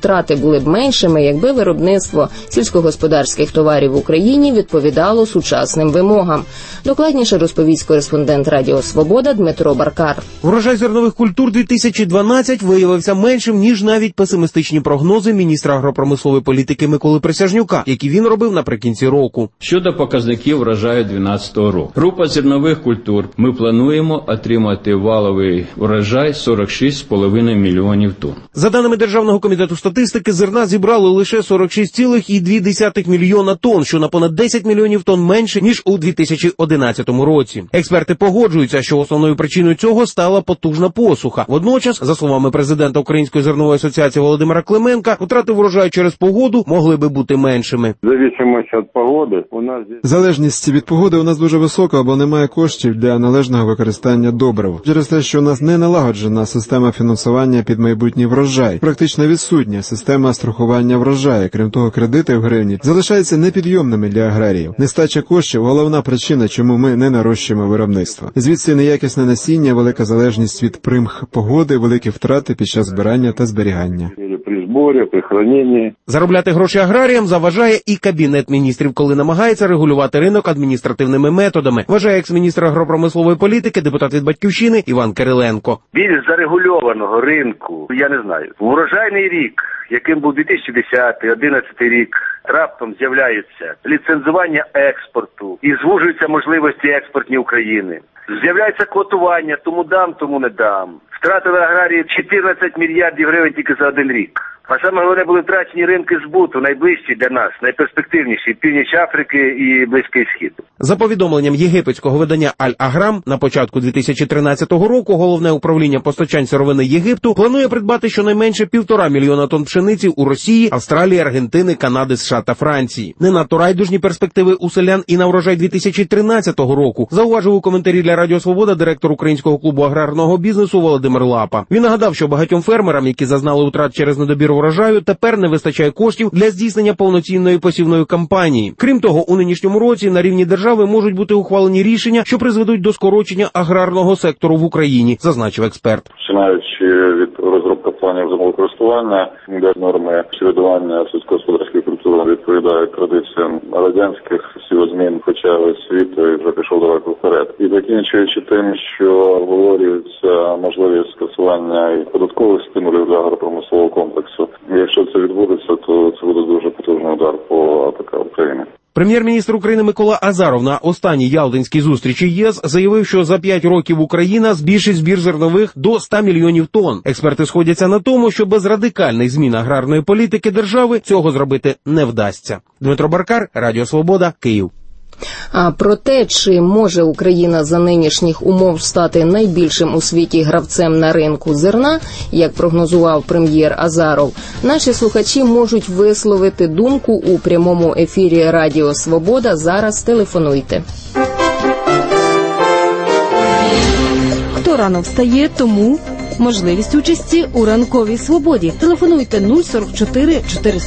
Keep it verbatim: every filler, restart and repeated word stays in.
втрати були б меншими, якби виробництво сільськогосподарських товарів в Україні відповідало сучасним вимогам. Докладніше розповість кореспондент Радіо Свобода Дмитро Баркар. Врожай зернових культур дві тисячі дванадцять виявився меншим, ніж навіть песимістичні прогнози міністра агропромислової політики Миколи Присяжнюка, які він робив наприкінці року. Щодо показників врожаю дві тисячі дванадцятого року. Група зернових культур. Ми плануємо отримати валовий врожай сорок шість з половиною мільйонів тонн. За даними Державного комітету статистики, зерна зібрали лише сорок шість цілих дві десятих мільйона тонн, що на понад десять мільйонів тонн менше, ніж у дві тисячі одинадцятому році. Експерти погоджуються, що основною причиною цього стала потужна посуха. Водночас, за словами президента Української зернової асоціації Володимира Клименка, втрати врожаю через погоду могли би бути меншими. Залежність від погоди у нас Залежність від погоди у нас дуже висока, бо немає коштів для належного використання добрив. Через те, що у нас не налагоджена система фінансування під майбутній врожай, практично відсутня система страхування врожаю. Крім того, кредити в гривні залишаються непідйомними для аграріїв. Нестача коштів – головна причина, чому ми не нарощуємо виробництво. Звідси неякісне насіння, велика залежність від примх погоди, великі втрати під час збирання та зберігання. При зборі, при храненні. Заробляти гроші аграріям заважає і Кабінет міністрів, коли намагається регулювати ринок адміністративними методами, вважає екс-міністр агропромислової політики, депутат від «Батьківщини» Іван Кириленко. Більш зарегульованого ринку, я не знаю. Урожайний рік, яким був дві тисячі десятий, одинадцятий рік, раптом з'являється ліцензування експорту і звужуються можливості експортні України. З'являється квотування, тому дам, тому не дам. Втратили аграрії чотирнадцять мільярдів гривень тільки за один рік. А саме головне, були втрачені ринки збуту, найближчі для нас, найперспективніші – Північ Африки і Близький Схід. За повідомленням єгипетського видання «Аль-Аграм», на початку дві тисячі тринадцятого року Головне управління постачань сировини Єгипту планує придбати щонайменше півтора мільйона тонн пшениці у Росії, Австралії, Аргентини, Канади, США та Франції. Не надто райдужні перспективи у селян і на врожай дві тисячі тринадцятого року, зауважив у коментарі для Радіо Свобода директор Українського клубу аграрного бізнесу Володимир Лапа. Він нагадав, що багатьом фермерам, які зазнали втрат через недобір врожаю, тепер не вистачає коштів для здійснення повноцінної посівної кампанії. Крім того, у нинішньому році на рівні держави можуть бути ухвалені рішення, що призведуть до скорочення аграрного сектору в Україні, зазначив експерт. Починаючи від розробки планів землекористування, де норми чередування сільськогосподарської культури відповідають традиціям радянських сівозмін, хоча весь світ вже пішов далеко вперед. І закінчуючи тим, що обговорюється можливість скасування і податкових стимулів для агропромислового комплексу. Якщо це відбудеться, то це буде дуже потужний удар по АПК України. Прем'єр-міністр України Микола Азаров на останній ялтинській зустрічі ЄС заявив, що за п'ять років Україна збільшить збір зернових до ста мільйонів тонн. Експерти сходяться на тому, що без радикальних змін аграрної політики держави цього зробити не вдасться. Дмитро Баркар, Радіо Свобода, Київ. А про те, чи може Україна за нинішніх умов стати найбільшим у світі гравцем на ринку зерна, як прогнозував прем'єр Азаров, наші слухачі можуть висловити думку у прямому ефірі Радіо Свобода. Зараз телефонуйте. Хто рано встає, тому можливість участі у ранковій свободі. Телефонуйте нуль сорок чотири чотириста